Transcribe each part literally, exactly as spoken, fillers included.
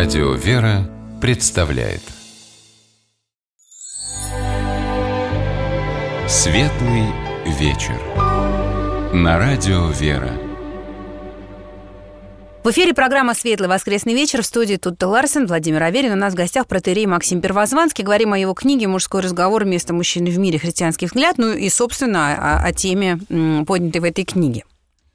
Радио «Вера» представляет Светлый вечер на Радио «Вера». В эфире программа «Светлый воскресный вечер». В студии Тутта Ларсен, Владимир Аверин. У нас в гостях протоиерей Максим Первозванский. Говорим о его книге «Мужской разговор. Место мужчины в мире. Христианский взгляд». Ну и, собственно, о, о теме, поднятой в этой книге.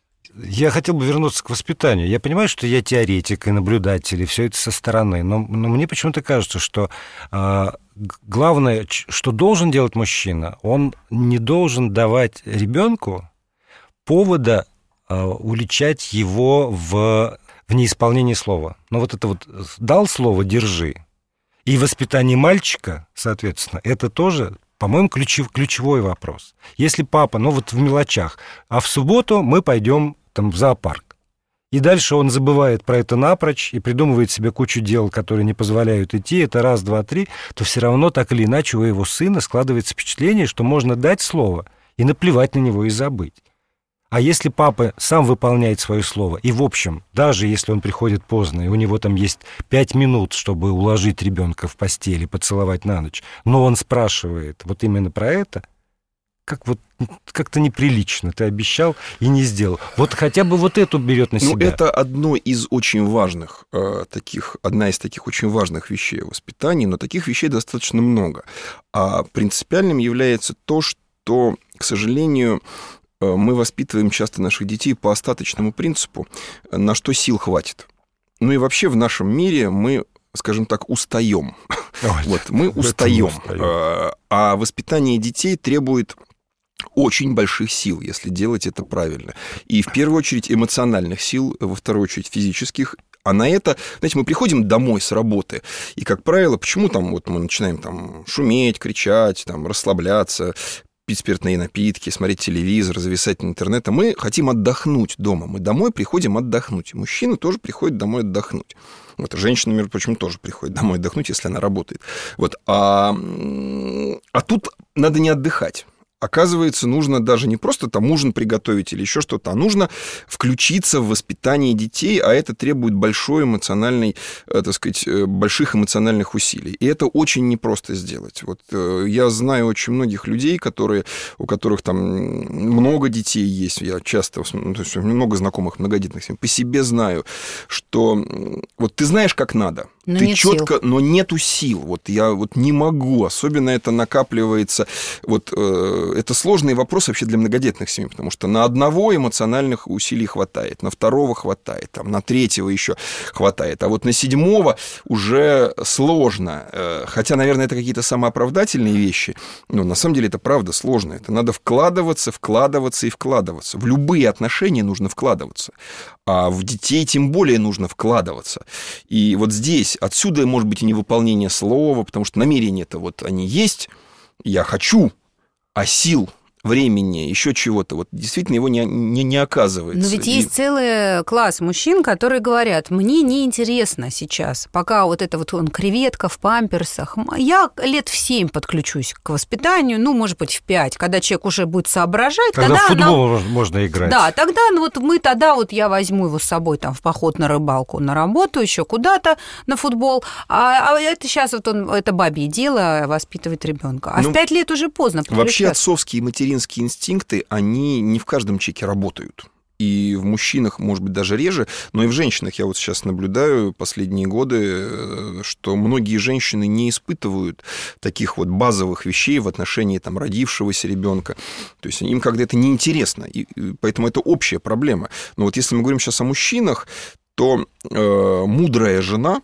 Я хотел бы вернуться к воспитанию. Я понимаю, что я теоретик и наблюдатель, и все это со стороны, но, но мне почему-то кажется, что э, главное, что должен делать мужчина, он не должен давать ребенку повода э, уличать его в, в неисполнении слова. Но вот это вот дал слово «держи», и воспитание мальчика, соответственно, это тоже... По-моему, ключев, ключевой вопрос. Если папа, ну вот в мелочах, а в субботу мы пойдем там в зоопарк, и дальше он забывает про это напрочь и придумывает себе кучу дел, которые не позволяют идти, это раз, два, три, то все равно так или иначе у его сына складывается впечатление, что можно дать слово и наплевать на него и забыть. А если папа сам выполняет свое слово, и, в общем, даже если он приходит поздно, и у него там есть пять минут, чтобы уложить ребенка в постель и поцеловать на ночь, но он спрашивает вот именно про это, как вот как-то неприлично, ты обещал и не сделал. Вот хотя бы вот эту берет на себя. Ну, это одно из очень важных э, таких, одна из таких очень важных вещей в воспитании, но таких вещей достаточно много. А принципиальным является то, что, к сожалению, мы воспитываем часто наших детей по остаточному принципу, на что сил хватит. Ну и вообще в нашем мире мы, скажем так, устаем. Вот, мы устаем. А воспитание детей требует очень больших сил, если делать это правильно. И в первую очередь эмоциональных сил, во вторую очередь физических. А на это, знаете, мы приходим домой с работы, и, как правило, почему там вот мы начинаем там шуметь, кричать, там, расслабляться, пить спиртные напитки, смотреть телевизор, зависать на интернет. Мы хотим отдохнуть дома. Мы домой приходим отдохнуть. Мужчина тоже приходит домой отдохнуть. Вот, женщина, между прочим, тоже приходит домой отдохнуть, если она работает. Вот. А, а тут надо не отдыхать. Оказывается, нужно даже не просто там ужин приготовить или еще что-то, а нужно включиться в воспитание детей, а это требует большой эмоциональной, так сказать, больших эмоциональных усилий. И это очень непросто сделать. Вот я знаю очень многих людей, которые, у которых там много детей есть, я часто, то есть много знакомых многодетных семей, по себе знаю, что вот ты знаешь, как надо, но ты четко, сил. Но нету сил. Вот я вот не могу, особенно это накапливается вот. Это сложный вопрос вообще для многодетных семей, потому что на одного эмоциональных усилий хватает, на второго хватает, там, на третьего еще хватает, а вот на седьмого уже сложно. Хотя, наверное, это какие-то самооправдательные вещи, но на самом деле это правда сложно. Это надо вкладываться, вкладываться и вкладываться. В любые отношения нужно вкладываться, а в детей тем более нужно вкладываться. И вот здесь, отсюда, может быть, и невыполнение слова, потому что намерения-то вот они есть, я хочу, а сил, времени, еще чего-то, вот действительно его не, не, не оказывается. Но ведь и... есть целый класс мужчин, которые говорят, мне неинтересно сейчас, пока вот это вот он креветка в памперсах, я лет в семь подключусь к воспитанию, ну, может быть, в пять, когда человек уже будет соображать. Когда тогда в футбол нам... можно играть. Да, тогда ну, вот мы тогда вот я возьму его с собой там в поход на рыбалку, на работу, еще куда-то на футбол, а, а это сейчас вот он, это бабье дело воспитывать ребенка. А ну, в пять лет уже поздно подключаться. Вообще отцовские и материнские инстинкты, они не в каждом человеке работают. И в мужчинах, может быть, даже реже, но и в женщинах. Я вот сейчас наблюдаю последние годы, что многие женщины не испытывают таких вот базовых вещей в отношении там, родившегося ребенка. То есть им как-то это неинтересно, и поэтому это общая проблема. Но вот если мы говорим сейчас о мужчинах, то э, мудрая жена...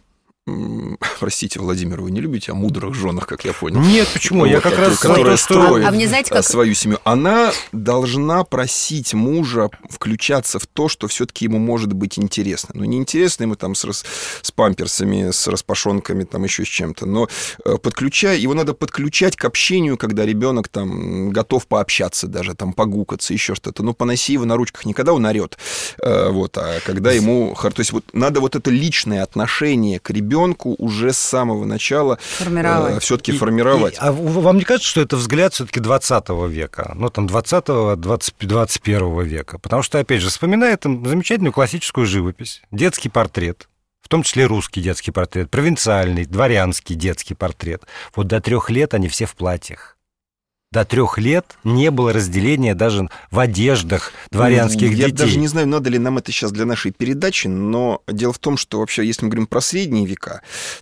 Простите, Владимир, вы не любите о мудрых женах, как я понял? Нет, почему? Вот, я как раз... Которая строит а, а мне, знаете, как... свою семью. Она должна просить мужа включаться в то, что все-таки ему может быть интересно. Ну, не интересно ему там с, рас... с памперсами, с распашонками, там еще с чем-то, но подключая... его надо подключать к общению, когда ребенок там готов пообщаться даже, там погукаться, еще что-то. Ну, поноси его на ручках не когда он орет, вот, а когда ему... То есть вот надо вот это личное отношение к ребенку уже с самого начала э, все-таки формировать. И, а вам не кажется, что это взгляд все-таки двадцатого века? Ну, там, двадцатого, двадцать первого века? Потому что, опять же, вспоминая там замечательную классическую живопись, детский портрет, в том числе русский детский портрет, провинциальный, дворянский детский портрет. Вот до трех лет они все в платьях. До трех лет не было разделения даже в одеждах дворянских Я детей. Я даже не знаю, надо ли нам это сейчас для нашей передачи, но дело в том, что вообще, если мы говорим про средние века,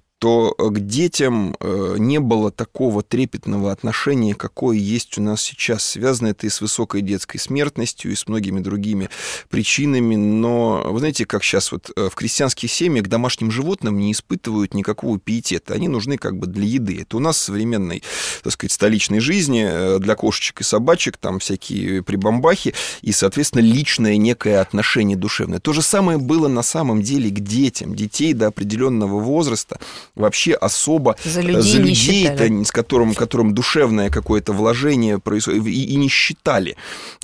то к детям не было такого трепетного отношения, какое есть у нас сейчас. Связано это и с высокой детской смертностью, и с многими другими причинами. Но, вы знаете, как сейчас вот в крестьянских семьях к домашним животным не испытывают никакого пиетета. Они нужны как бы для еды. Это у нас в современной, так сказать, столичной жизни для кошечек и собачек там всякие прибамбахи и, соответственно, личное некое отношение душевное. То же самое было на самом деле к детям. Детей до определенного возраста вообще особо за людей, за людей не с которым, которым душевное какое-то вложение происходит, и, и не считали.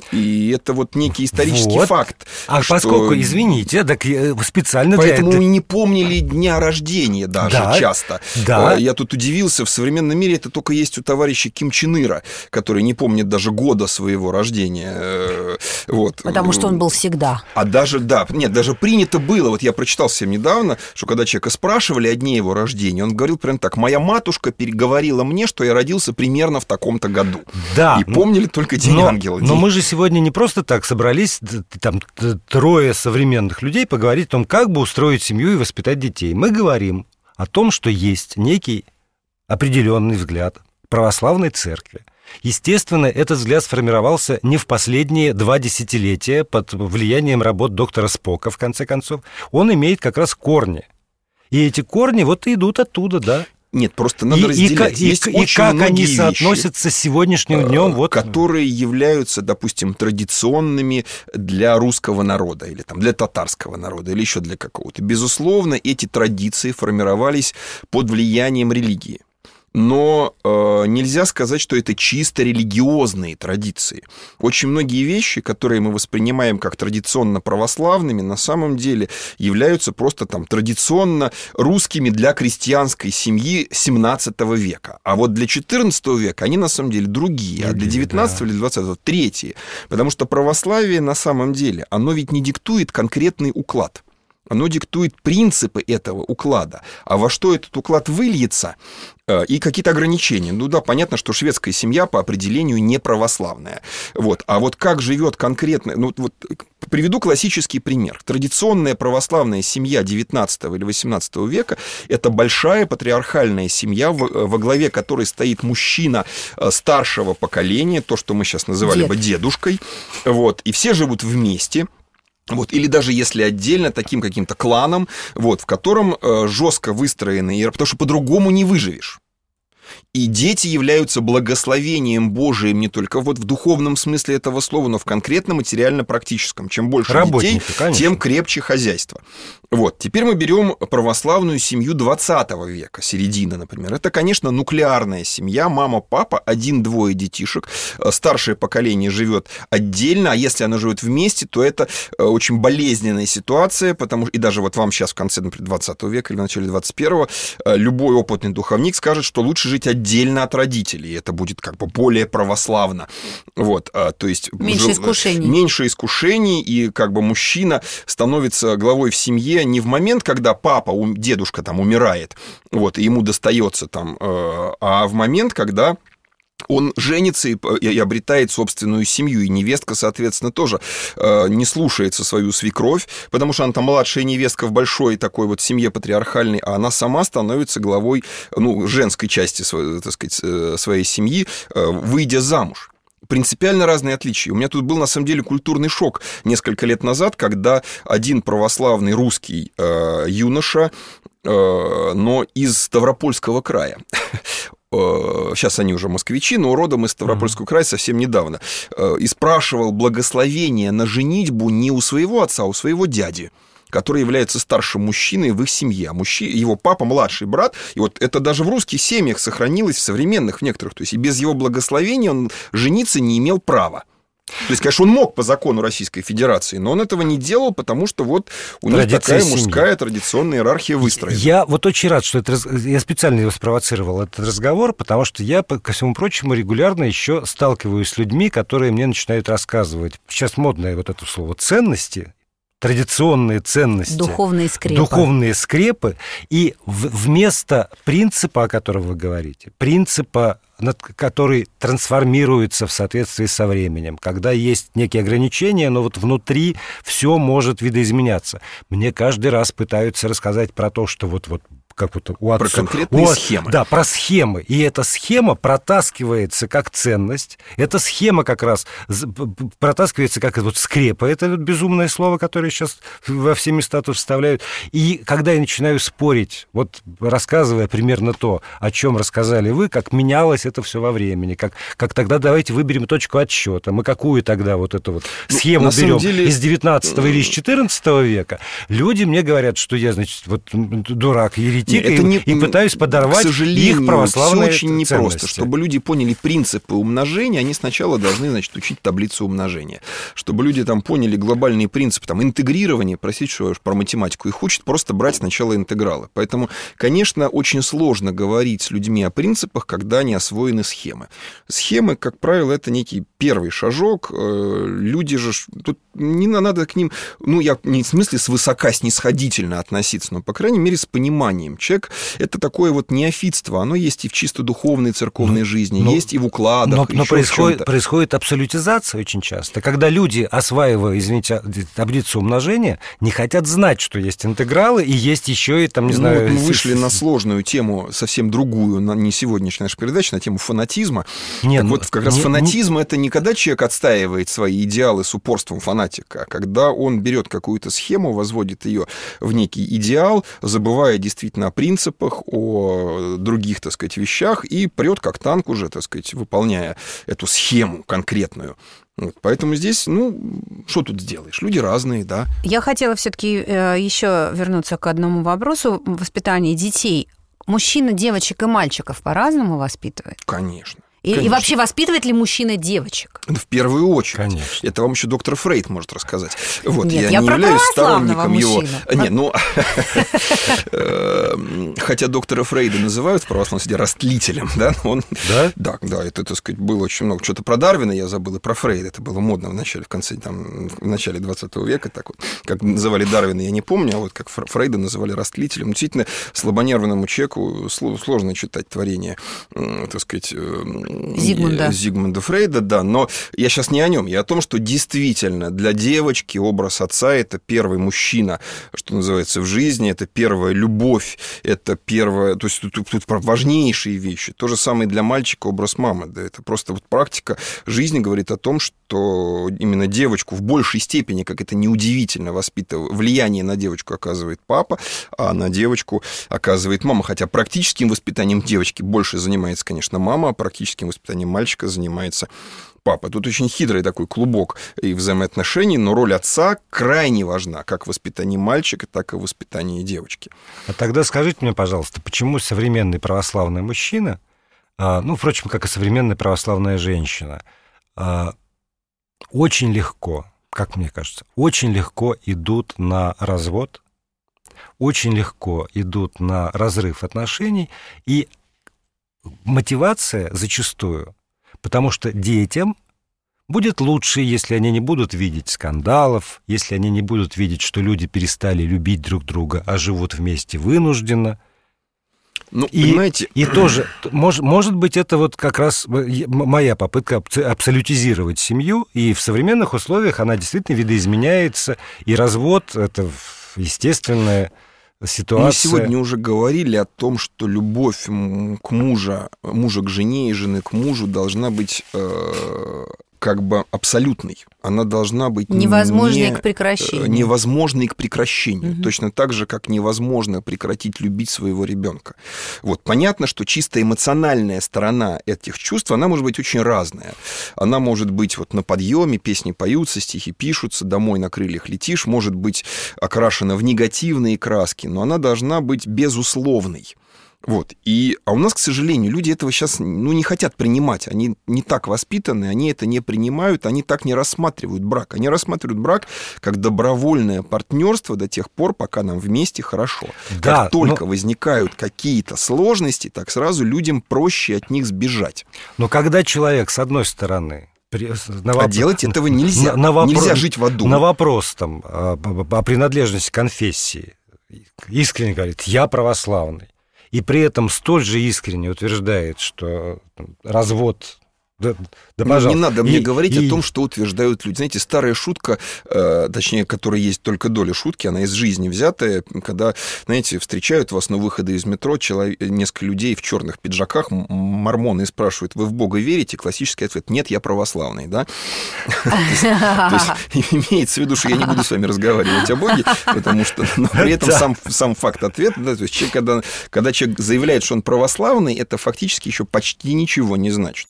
И это вот некий исторический вот. факт. А что... поскольку, извините, так специально для Поэтому этого... не помнили дня рождения даже да, часто. Да. Я тут удивился, в современном мире это только есть у товарища Ким Чен Ира, который не помнит даже года своего рождения. Вот. Потому что он был всегда. А даже, да, нет, даже принято было, вот я прочитал совсем недавно, что когда человека спрашивали о дне его рождения, он говорил прям так: моя матушка переговорила мне, что я родился примерно в таком-то году. Да. И помнили только День но, ангела. Но мы же сегодня не просто так собрались, там, трое современных людей, поговорить о том, как бы устроить семью и воспитать детей. Мы говорим о том, что есть некий определенный взгляд православной церкви. Естественно, этот взгляд сформировался не в последние два десятилетия под влиянием работ доктора Спока, в конце концов. Он имеет как раз корни. И эти корни вот и идут оттуда, да. Нет, просто надо и, разделять. И, Есть и, очень и как они вещи, соотносятся с сегодняшним днем, вот... которые являются, допустим, традиционными для русского народа, или там, для татарского народа, или еще для какого-то. Безусловно, эти традиции формировались под влиянием религии. Но э, нельзя сказать, что это чисто религиозные традиции. Очень многие вещи, которые мы воспринимаем как традиционно православными, на самом деле являются просто там традиционно русскими для крестьянской семьи семнадцатого века. А вот для четырнадцатого века они на самом деле другие, а для девятнадцатого или двадцатого третьи. Потому что православие на самом деле, оно ведь не диктует конкретный уклад. Оно диктует принципы этого уклада. А во что этот уклад выльется, и какие-то ограничения. Ну да, понятно, что шведская семья по определению не православная. Вот. А вот как живет конкретно... Ну, вот, приведу классический пример. Традиционная православная семья девятнадцатого или восемнадцатого века – это большая патриархальная семья, во главе которой стоит мужчина старшего поколения, то, что мы сейчас называли Дед. бы дедушкой. Вот. И все живут вместе. Вот, или даже если отдельно, таким каким-то кланом, вот, в котором э, жестко выстроены, потому что по-другому не выживешь. И дети являются благословением Божиим не только вот в духовном смысле этого слова, но в конкретно материально-практическом. Чем больше Работники, детей, конечно. Тем крепче хозяйство. Вот. Теперь мы берем православную семью двадцатого века, середина, например. Это, конечно, нуклеарная семья, мама, папа, один-двое детишек. Старшее поколение живет отдельно, а если оно живет вместе, то это очень болезненная ситуация, потому что, и даже вот вам сейчас в конце, например, двадцатого века или в начале двадцать первого любой опытный духовник скажет, что лучше жить отдельно от родителей. Это будет как бы более православно. Вот, то есть меньше искушений. Меньше искушений, и как бы мужчина становится главой в семье не в момент, когда папа, дедушка там умирает, вот, и ему достается там, а в момент, когда он женится и, и обретает собственную семью, и невестка, соответственно, тоже э, не слушается свою свекровь, потому что она там младшая невестка в большой такой вот семье патриархальной, а она сама становится главой, ну, женской части, так сказать, своей семьи, э, выйдя замуж. Принципиально разные отличия. У меня тут был, на самом деле, культурный шок несколько лет назад, когда один православный русский э, юноша, э, но из Ставропольского края, сейчас они уже москвичи, но родом из Ставропольского края совсем недавно, и спрашивал благословение на женитьбу не у своего отца, а у своего дяди, который является старшим мужчиной в их семье, а мужчина, его папа младший брат, и вот это даже в русских семьях сохранилось, в современных в некоторых, то есть и без его благословения он жениться не имел права. То есть, конечно, он мог по закону Российской Федерации, но он этого не делал, потому что вот у них такая семьи. Мужская традиционная иерархия выстроена. Я вот очень рад, что это, я специально его спровоцировал, этот разговор, потому что я, ко всему прочему, регулярно еще сталкиваюсь с людьми, которые мне начинают рассказывать. Сейчас модное вот это слово «ценности». традиционные ценности, духовные скрепы, духовные скрепы и в, вместо принципа, о котором вы говорите, принципа, который трансформируется в соответствии со временем, когда есть некие ограничения, но вот внутри все может видоизменяться. Мне каждый раз пытаются рассказать про то, что вот, вот как вот у отцов. Про конкретные у, схемы. Да, про схемы. И эта схема протаскивается как ценность. Эта схема как раз протаскивается как вот скрепа. Это вот безумное слово, которое сейчас во все места тут вставляют. И когда я начинаю спорить, вот рассказывая примерно то, о чем рассказали вы, как менялось это все во времени, как, как тогда давайте выберем точку отсчета. Мы какую тогда вот эту вот схему ну, берем деле... из девятнадцатого или из четырнадцатого века? Люди мне говорят, что я, значит, вот дурак, еретик, Нет, это и, не, и пытаюсь подорвать к сожалению, их православные все очень ценности. непросто. Чтобы люди поняли принципы умножения, они сначала должны, значит, учить таблицу умножения. Чтобы люди там поняли глобальные принципы, там, интегрирования, простите, что я про математику, их учат просто брать сначала интегралы. Поэтому, конечно, очень сложно говорить с людьми о принципах, когда не освоены схемы. Схемы, как правило, это некий первый шажок. Люди же... Тут не надо к ним... Ну, я не в смысле свысока, снисходительно относиться, но, по крайней мере, с пониманием. Человек — это такое вот неофитство. Оно есть и в чисто духовной церковной но, жизни, но, есть и в укладах. Но, но происходит, происходит абсолютизация очень часто. Когда люди, осваивая, извините, таблицу умножения, не хотят знать, что есть интегралы, и есть еще и, там, не ну, знаю... Вот мы вышли на сложную тему, совсем другую, на не сегодняшняя наша передача, на тему фанатизма. Нет, так вот, как раз не, фанатизм не... — это не когда человек отстаивает свои идеалы с упорством фанатика, а когда он берет какую-то схему, возводит ее в некий идеал, забывая действительно о принципах, о других, так сказать, вещах, и прет как танк уже, так сказать, выполняя эту схему конкретную. Вот, поэтому здесь, ну, что тут сделаешь? Люди разные, да. Я хотела все-таки еще вернуться к одному вопросу воспитания детей. Мужчина девочек и мальчиков по-разному воспитывает? Конечно. И, и вообще воспитывает ли мужчина девочек? В первую очередь. Конечно. Это вам еще доктор Фрейд может рассказать. Вот, Нет, я, я не про являюсь сторонником его. Мужчину. Нет, ну, хотя доктора Фрейда называют в православном суде растлителем, да, он, да, да, да, это, так сказать, было очень много. Что-то про Дарвина я забыл, и про Фрейда. Это было модно в начале, в конце, там, в начале двадцатого века, так вот, как называли Дарвина, я не помню, а вот как Фрейда называли растлителем. Действительно, слабонервному человеку сложно читать творение, так сказать, Зигмунда. Зигмунда Фрейда, да, но я сейчас не о нем, я о том, что действительно для девочки образ отца — это первый мужчина, что называется, в жизни, это первая любовь, это первое, то есть тут, тут важнейшие вещи. То же самое для мальчика образ мамы, да, это просто вот практика жизни говорит о том, что именно девочку в большей степени, как это неудивительно, воспитывает, влияние на девочку оказывает папа, а на девочку оказывает мама, хотя практическим воспитанием девочки больше занимается, конечно, мама, а практическим воспитанием мальчика занимается папа. Тут очень хитрый такой клубок и взаимоотношений, но роль отца крайне важна, как в воспитании мальчика, так и в воспитании девочки. А тогда скажите мне, пожалуйста, почему современный православный мужчина, ну, впрочем, как и современная православная женщина, очень легко, как мне кажется, очень легко идут на развод, очень легко идут на разрыв отношений, и мотивация зачастую, потому что детям будет лучше, если они не будут видеть скандалов, если они не будут видеть, что люди перестали любить друг друга, а живут вместе вынужденно. Ну, и, понимаете... и тоже, может, может быть, это вот как раз моя попытка абсолютизировать семью, и в современных условиях она действительно видоизменяется, и развод — это естественное... Ситуация. Мы сегодня уже говорили о том, что любовь к мужу, мужа к жене и жены к мужу должна быть э, как бы абсолютной. Она должна быть невозможной не, к прекращению. Невозможной к прекращению. Угу. Точно так же, как невозможно прекратить любить своего ребенка. Вот. Понятно, что чисто эмоциональная сторона этих чувств, она может быть очень разная. Она может быть вот на подъеме, песни поются, стихи пишутся, домой на крыльях летишь, может быть окрашена в негативные краски, но она должна быть безусловной. Вот. И, а у нас, к сожалению, люди этого сейчас ну, не хотят принимать. Они не так воспитаны, они это не принимают, они так не рассматривают брак. Они рассматривают брак как добровольное партнерство до тех пор, пока нам вместе хорошо. Да, как только но... возникают какие-то сложности, так сразу людям проще от них сбежать. Но когда человек, с одной стороны, При, на воп... А делать этого нельзя. На, на вопро... Нельзя жить в аду. На вопрос там, о, о принадлежности конфессии искренне говорит: я православный. И при этом столь же искренне утверждает, что развод... Да, да, ну, не надо мне и, говорить и... о том, что утверждают люди. Знаете, старая шутка, э, точнее, которая есть только доля шутки, она из жизни взятая, когда, знаете, встречают вас на выходе из метро человек, несколько людей в черных пиджаках, мормоны, и спрашивают: вы в Бога верите? Классический ответ: нет, я православный, да? То есть имеется в виду, что я не буду с вами разговаривать о Боге, потому что при этом сам факт ответа, то есть когда человек заявляет, что он православный, это фактически еще почти ничего не значит.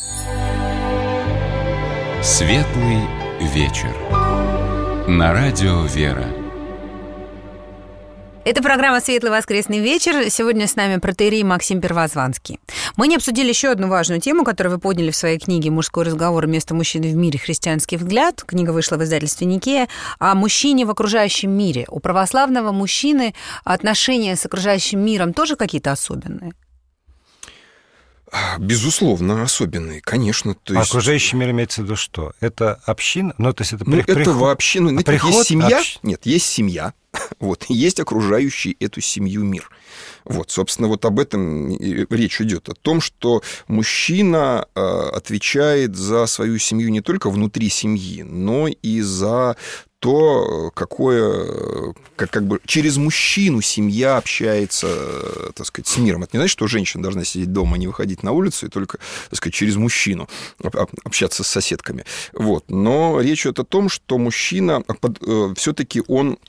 Светлый вечер. На радио «Вера». Это программа «Светлый воскресный вечер». Сегодня с нами протоиерей Максим Первозванский. Мы не обсудили еще одну важную тему, которую вы подняли в своей книге «Мужской разговор. Место мужчины в мире. Христианский взгляд». Книга вышла в издательстве «Никея». О мужчине в окружающем мире. У православного мужчины отношения с окружающим миром тоже какие-то особенные? Безусловно, особенные, конечно. То есть... А окружающий мир имеется в виду что? Это община? Ну, то есть это, ну, при... это приход... вообще... Ну, а приход... есть семья? Общ... Нет, есть семья. Вот, есть окружающий эту семью мир. Вот, собственно, вот об этом речь идет. О том, что мужчина отвечает за свою семью не только внутри семьи, но и за то, какое, как, как бы через мужчину семья общается, так сказать, с миром. Это не значит, что женщина должна сидеть дома, не выходить на улицу и только, так сказать, через мужчину общаться с соседками. Вот. Но речь идет о том, что мужчина все-таки он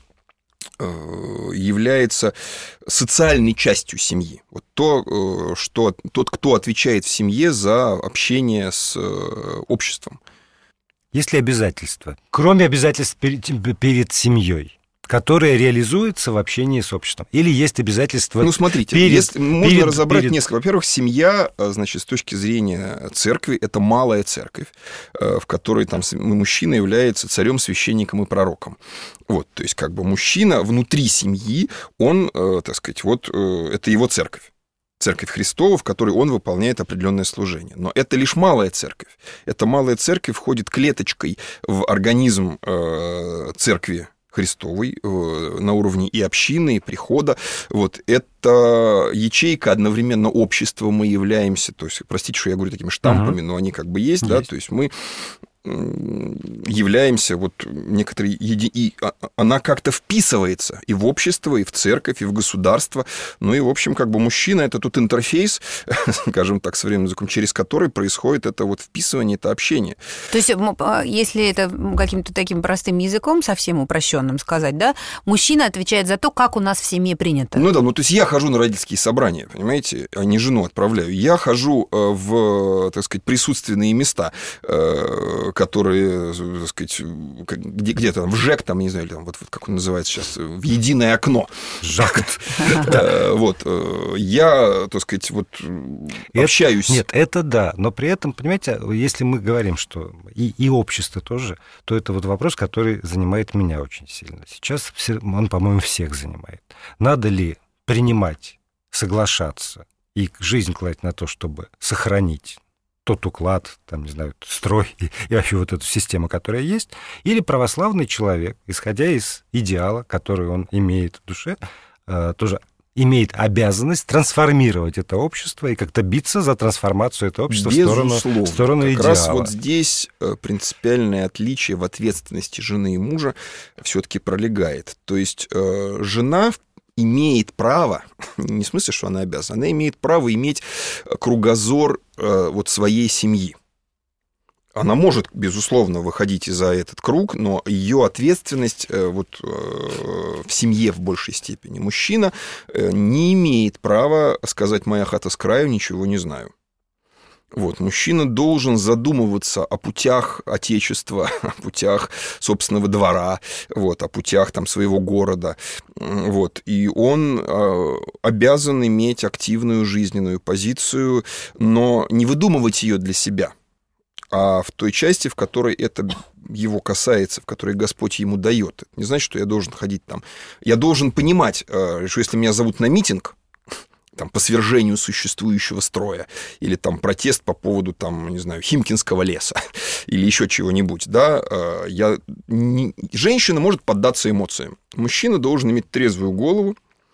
является социальной частью семьи. Вот то, что тот, кто отвечает в семье за общение с обществом. Есть ли обязательства, кроме обязательств перед, перед семьей, которые реализуются в общении с обществом? Или есть обязательства? Ну, смотрите, перед, если, можно перед, разобрать перед... несколько. Во-первых, семья, значит, с точки зрения церкви, это малая церковь, в которой там мужчина является царем, священником и пророком. Вот, то есть, как бы мужчина внутри семьи, он, так сказать, вот это его церковь. Церковь Христова, в которой он выполняет определенное служение. Но это лишь малая церковь. Эта малая церковь входит клеточкой в организм э, церкви Христовой э, на уровне и общины, и прихода. Вот это ячейка одновременно общества мы являемся. То есть, простите, что я говорю такими штампами, uh-huh. но они как бы есть, есть. Да, то есть мы являемся вот некоторые еди... и она как-то вписывается и в общество, и в церковь, и в государство. Ну и, в общем, как бы мужчина — это тут интерфейс, скажем так, современным языком, через который происходит это вот вписывание, это общение. То есть, если это каким-то таким простым языком, совсем упрощенным сказать, да, мужчина отвечает за то, как у нас в семье принято. Ну да, ну то есть я хожу на родительские собрания, понимаете, а не жену отправляю. Я хожу в, так сказать, присутственные места, которые, так сказать, где-то в ЖЭК, там, не знаю, там, вот, вот как он называется сейчас, в единое окно. ЖАК. Вот. Я, так сказать, вот общаюсь. Нет, это да, но при этом, понимаете, если мы говорим, что и, и общество тоже, то это вот вопрос, который занимает меня очень сильно. Сейчас он, по-моему, всех занимает. Надо ли принимать, соглашаться и жизнь кладить на то, чтобы сохранить тот уклад, там, не знаю, строй и, и вообще вот эту систему, которая есть, или православный человек, исходя из идеала, который он имеет в душе, э, тоже имеет обязанность трансформировать это общество и как-то биться за трансформацию этого общества в сторону, в сторону как идеала. Раз вот здесь принципиальное отличие в ответственности жены и мужа все-таки пролегает. То есть э, жена имеет право, не в смысле, что она обязана, она имеет право иметь кругозор э, вот своей семьи. Она может, безусловно, выходить за этот круг, но ее ответственность э, вот, э, в семье в большей степени. Мужчина э, не имеет права сказать: моя хата с краю, ничего не знаю. Вот, мужчина должен задумываться о путях Отечества, о путях собственного двора, вот, о путях там, своего города. Вот, и он э, обязан иметь активную жизненную позицию, но не выдумывать ее для себя, а в той части, в которой это его касается, в которой Господь ему дает. Это не значит, что я должен ходить там. Я должен понимать, что если меня зовут на митинг, там, по свержению существующего строя, или там протест по поводу, там, не знаю, Химкинского леса, или еще чего-нибудь, да, я... женщина может поддаться эмоциям. Мужчина должен иметь трезвую голову,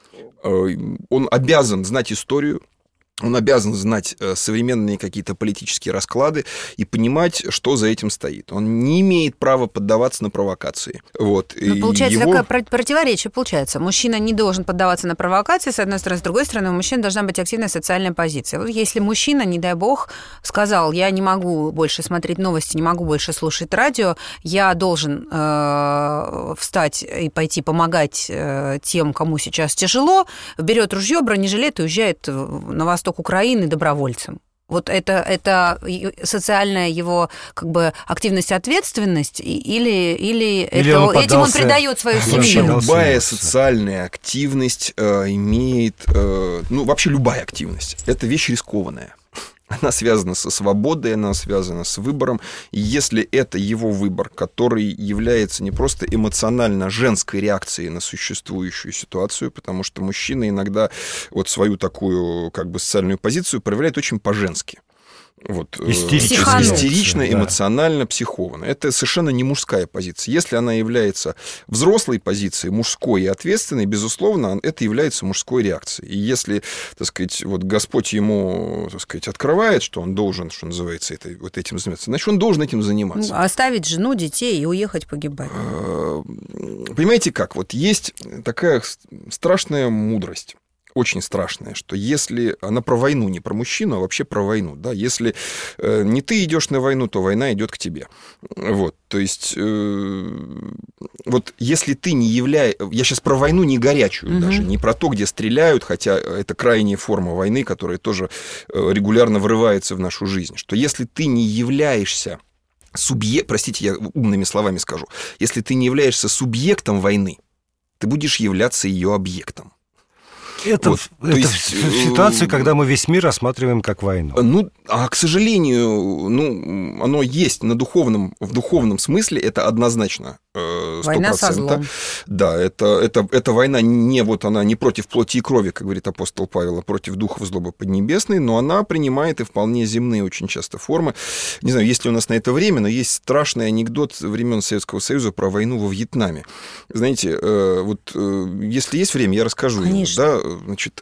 он обязан знать историю, он обязан знать современные какие-то политические расклады и понимать, что за этим стоит. Он не имеет права поддаваться на провокации. Вот. Ну, получается, Его... такое противоречие получается. Мужчина не должен поддаваться на провокации, с одной стороны. С другой стороны, у мужчин должна быть активная социальная позиция. Вот если мужчина, не дай бог, сказал, я не могу больше смотреть новости, не могу больше слушать радио, я должен э, встать и пойти помогать э, тем, кому сейчас тяжело, берет ружье, бронежилет и уезжает на восток Украины добровольцем. Вот это, это социальная его как бы активность, ответственность, или, или, или это, он поддался... этим он предает свою семью? Любая социальная активность э, имеет... Э, ну, вообще любая активность. Это вещь рискованная. Она связана со свободой, она связана с выбором. И если это его выбор, который является не просто эмоционально женской реакцией на существующую ситуацию, потому что мужчина иногда вот свою такую как бы социальную позицию проявляет очень по-женски. Вот, истерично, истерично, эмоционально, психованно. Это совершенно не мужская позиция. Если она является взрослой позицией, мужской и ответственной, безусловно, это является мужской реакцией. И если, так сказать, вот Господь ему, так сказать, открывает, что он должен, что называется, это, вот этим заниматься, значит, он должен этим заниматься. Оставить жену, детей и уехать погибать. Понимаете как? Вот есть такая страшная мудрость. Очень страшное, что если она про войну, не про мужчину, а вообще про войну, да, если э, не ты идешь на войну, то война идет к тебе. Вот, то есть, э, вот если ты не являешься... Я сейчас про войну не горячую mm-hmm. даже, не про то, где стреляют, хотя это крайняя форма войны, которая тоже регулярно врывается в нашу жизнь, что если ты не являешься субъект... Простите, я умными словами скажу. Если ты не являешься субъектом войны, ты будешь являться ее объектом. Это, вот, это есть, ситуация, когда мы весь мир рассматриваем как войну. Ну, а, к сожалению, ну, оно есть на духовном, в духовном смысле, это однозначно сто процентов. Война со злом. Да, это, это, это война не, вот она не против плоти и крови, как говорит апостол Павел, а против духов злобы поднебесной, но она принимает и вполне земные очень часто формы. Не знаю, есть ли у нас на это время, но есть страшный анекдот времен Советского Союза про войну во Вьетнаме. Знаете, вот если есть время, я расскажу. Конечно. Да, значит,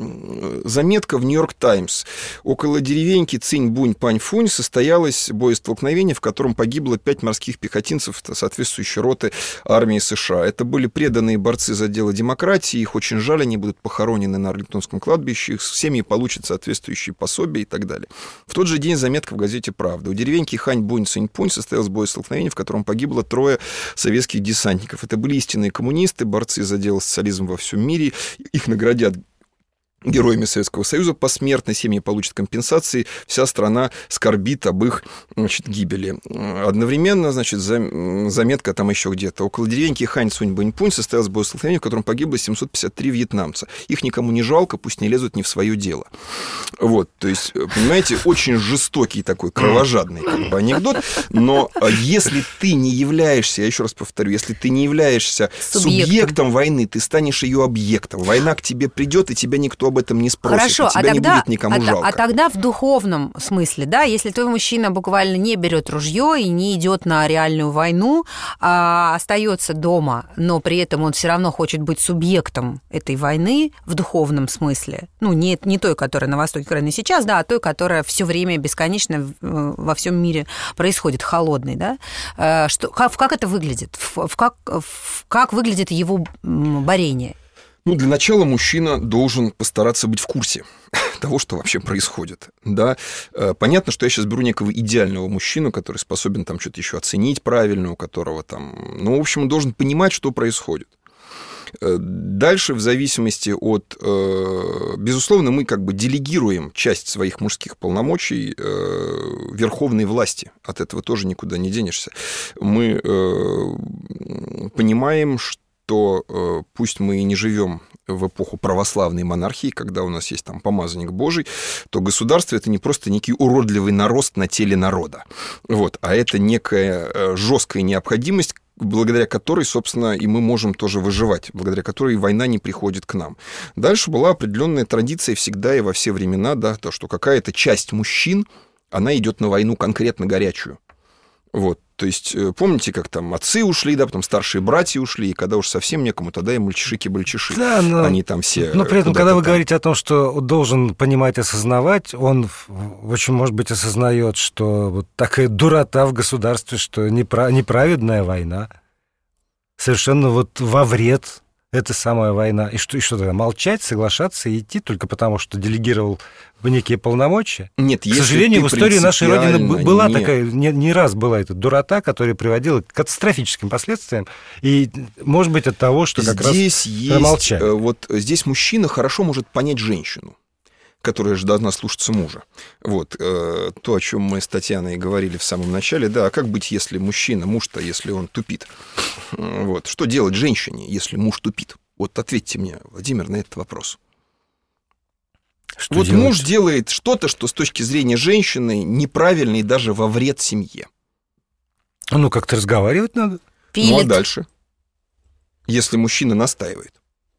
заметка в «Нью-Йорк Таймс». Около деревеньки Цинь-Бунь-Пань-Фунь состоялось боестолкновение, в котором погибло пять морских пехотинцев соответствующей роты армии США. Это были преданные борцы за дело демократии. Их очень жаль, они будут похоронены на Арлингтонском кладбище. Их семьи получат соответствующие пособия и так далее. В тот же день заметка в газете «Правда». У деревеньки Хань-Бунь-Цинь-Пунь состоялось боестолкновение, в котором погибло трое советских десантников. Это были истинные коммунисты, борцы за дело социализма во всем мире. Их наградят героями Советского Союза посмертно, семьи получат компенсации, вся страна скорбит об их, значит, гибели. Одновременно, значит, заметка там еще где-то. Около деревеньки Хань-Цунь-Бэнь-Пунь состоялось боестолкновение, в котором погибло семьсот пятьдесят три вьетнамца. Их никому не жалко, пусть не лезут не в свое дело. Вот, то есть, понимаете, очень жестокий такой, кровожадный как бы анекдот, но если ты не являешься, я еще раз повторю, если ты не являешься субъектом, субъектом войны, ты станешь ее объектом. Война к тебе придет, и тебя никто об этом не спросит. Хорошо, тебя а тогда, не будет никому а, жалко. А тогда в духовном смысле, да, если твой мужчина буквально не берет ружье и не идет на реальную войну, а остается дома, но при этом он все равно хочет быть субъектом этой войны в духовном смысле, ну, не, не той, которая на востоке Украины сейчас, да, а той, которая все время бесконечно во всем мире происходит, холодной, да, что, как, как это выглядит? В, в, как, в, как выглядит его борение? Ну, для начала мужчина должен постараться быть в курсе того, что вообще происходит. Да? Понятно, что я сейчас беру некого идеального мужчину, который способен там что-то еще оценить правильно, у которого там... Ну, в общем, он должен понимать, что происходит. Дальше, в зависимости от... Безусловно, мы как бы делегируем часть своих мужских полномочий верховной власти. От этого тоже никуда не денешься. Мы понимаем, что то пусть мы и не живем в эпоху православной монархии, когда у нас есть там помазанник Божий, то государство – это не просто некий уродливый нарост на теле народа, вот, а это некая жесткая необходимость, благодаря которой, собственно, и мы можем тоже выживать, благодаря которой война не приходит к нам. Дальше была определенная традиция всегда и во все времена, да, то, что какая-то часть мужчин, она идет на войну конкретно горячую. Вот, то есть, помните, как там отцы ушли, да, потом старшие братья ушли, и когда уж совсем некому, тогда и мальчишики-бальчиши. Да, но... Они там все... Но при этом, когда вы там... говорите о том, что должен понимать, осознавать, он очень, может быть, осознает, что вот такая дурота в государстве, что неправедная война, совершенно вот во вред эта самая война. И что, и что тогда, молчать, соглашаться и идти только потому, что делегировал в некие полномочия? Нет, к сожалению, в истории нашей Родины была не... такая, не, не раз была эта дурота, которая приводила к катастрофическим последствиям, и, может быть, от того, что как здесь раз есть, промолчали. Вот здесь мужчина хорошо может понять женщину, которая же должна слушаться мужа. Вот, э, то, о чем мы с Татьяной говорили в самом начале, да, а как быть, если мужчина, муж-то, если он тупит? Вот, что делать женщине, если муж тупит? Вот ответьте мне, Владимир, на этот вопрос. Что вот делать? Муж делает что-то, что с точки зрения женщины неправильно и даже во вред семье. Ну, как-то разговаривать надо. Пилит. Ну, а дальше? Если мужчина настаивает.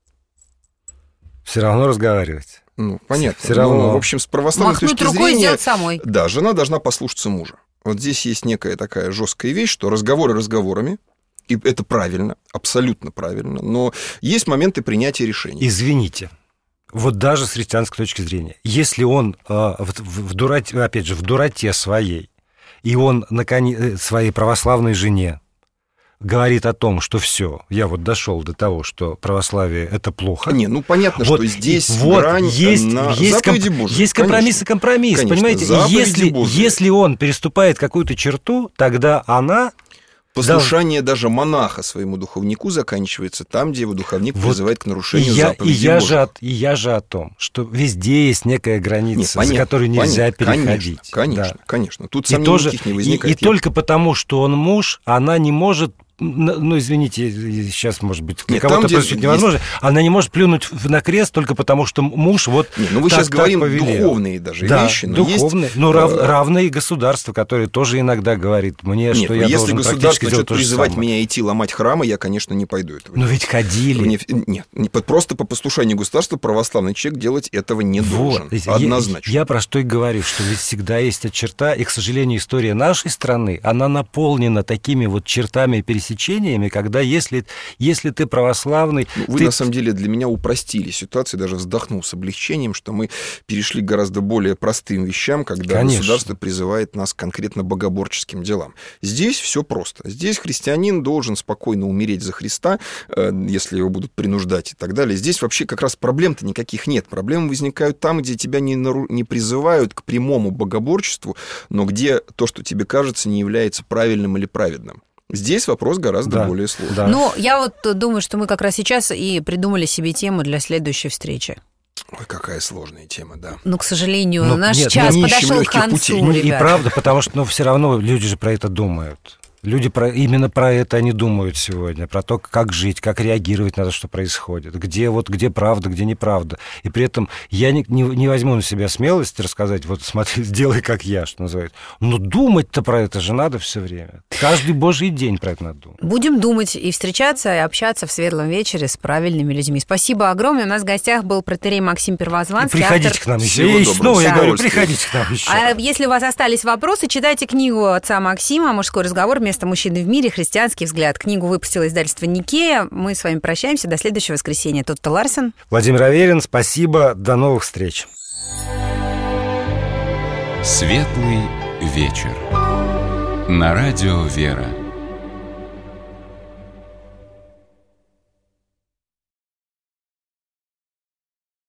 Все равно разговаривать. Ну, понятно. Все равно. Но, в общем, с православной Махнуть точки рукой зрения... сделать самой. Да, жена должна послушаться мужа. Вот здесь есть некая такая жесткая вещь, что разговоры разговорами, и это правильно, абсолютно правильно, но есть моменты принятия решений. Извините, вот даже с христианской точки зрения, если он э, в, в, в дуроте, опять же, в дуроте своей, и он наконец, своей православной жене говорит о том, что все, я вот дошел до того, что православие это плохо. Не, ну понятно, вот, что здесь вот, грань есть, на есть заповеди комп, Божьей. Есть компромисс и компромисс, конечно, понимаете? Если, если он переступает какую-то черту, тогда она... Послушание да. даже монаха своему духовнику заканчивается там, где его духовник вот призывает к нарушению и я, заповедей и я Божьих. Же от, и я же о том, что везде есть некая граница, Нет, понятно, за которую нельзя понятно, переходить. Конечно, да. конечно. Тут и сомнений тоже, никаких не возникает. И, и только потому, что он муж, она не может... Ну, извините, сейчас, может быть, для кого-то просить невозможно. Есть... Она не может плюнуть на крест только потому, что муж вот не, ну, мы так, сейчас говорим повелел. Духовные даже да, вещи. Но духовные, есть... но рав, равные государства, которые тоже иногда говорят мне, Нет, что я если должен государство начнет призывать самое. меня идти ломать храмы, я, конечно, не пойду этого. Но ведь ходили. Мне... Нет, просто по послушанию государства православный человек делать этого не вот. должен. Однозначно. Я, я про что и говорю, что ведь всегда есть эта черта, и, к сожалению, история нашей страны, она наполнена такими вот чертами и пересечениями, когда если, если ты православный... Ну, вы, ты... на самом деле, для меня упростили ситуацию, даже вздохнул с облегчением, что мы перешли к гораздо более простым вещам, когда Конечно. Государство призывает нас конкретно богоборческим делам. Здесь все просто. Здесь христианин должен спокойно умереть за Христа, если его будут принуждать и так далее. Здесь вообще как раз проблем-то никаких нет. Проблемы возникают там, где тебя не, нару... не призывают к прямому богоборчеству, но где то, что тебе кажется, не является правильным или праведным. Здесь вопрос гораздо да, более сложный. Да. Ну, я вот думаю, что мы как раз сейчас и придумали себе тему для следующей встречи. Ой, какая сложная тема, да. Ну, к сожалению, ну, наш нет, час ну, подошел к концу, ну, ребят. И правда, потому что, ну, все равно люди же про это думают. Люди про, именно про это они думают сегодня, про то, как жить, как реагировать на то, что происходит, где, вот, где правда, где неправда. И при этом я не, не, не возьму на себя смелость рассказать, вот смотри, сделай как я, что называется. Но думать-то про это же надо все время. Каждый божий день про это надо думать. Будем думать и встречаться, и общаться в светлом вечере с правильными людьми. Спасибо огромное. У нас в гостях был протоиерей Максим Первозванский. И приходите автор... к нам еще. И снова я говорю, приходите к нам еще. А если у вас остались вопросы, читайте книгу отца Максима «Мужской разговор. Место мужчины в мире. Христианский взгляд». Книгу выпустило издательство «Никея». Мы с вами прощаемся. До следующего воскресенья. Тутта Ларсен. Владимир Аверин. Спасибо. До новых встреч. Светлый вечер. На радио «Вера».